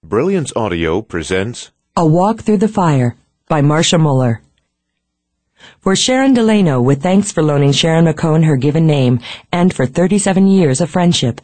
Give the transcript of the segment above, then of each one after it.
Brilliance Audio presents A Walk Through the Fire by Marcia Muller. For Sharon Delano, with thanks for loaning Sharon McCone her given name and for 37 years of friendship.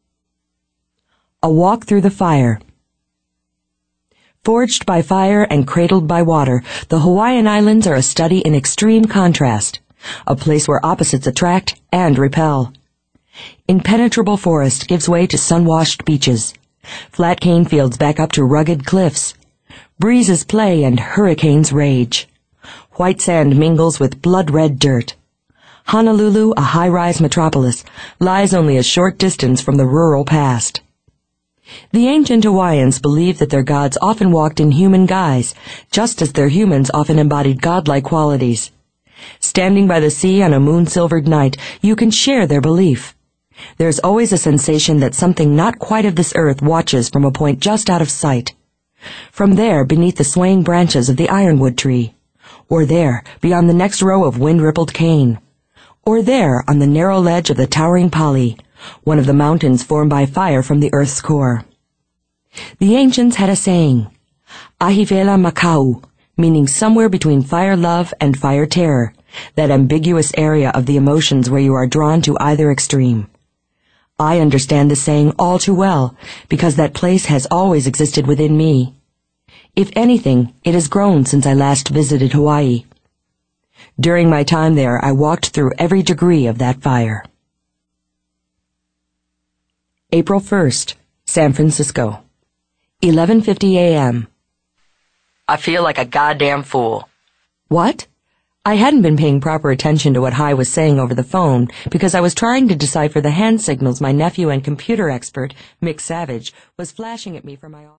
A Walk Through the Fire. Forged by fire and cradled by water, the Hawaiian Islands are a study in extreme contrast, a place where opposites attract and repel. Impenetrable forest gives way to sun-washed beaches. Flat cane fields back up to rugged cliffs. Breezes play and hurricanes rage. White sand mingles with blood-red dirt. Honolulu, a high-rise metropolis, lies only a short distance from the rural past. The ancient Hawaiians believed that their gods often walked in human guise, just as their humans often embodied godlike qualities. Standing by the sea on a moon-silvered night, you can share their belief. There's always a sensation that something not quite of this earth watches from a point just out of sight. From there, beneath the swaying branches of the ironwood tree. Or there, beyond the next row of wind-rippled cane. Or there, on the narrow ledge of the towering Pali, one of the mountains formed by fire from the earth's core. The ancients had a saying, Ahivela Makau, meaning somewhere between fire love and fire terror, that ambiguous area of the emotions where you are drawn to either extreme. I understand this saying all too well, because that place has always existed within me. If anything, it has grown since I last visited Hawaii. During my time there, I walked through every degree of that fire. April 1st, San Francisco. 11:50 a.m. I feel like a goddamn fool. What? I hadn't been paying proper attention to what Hai was saying over the phone because I was trying to decipher the hand signals my nephew and computer expert, Mick Savage, was flashing at me from my office.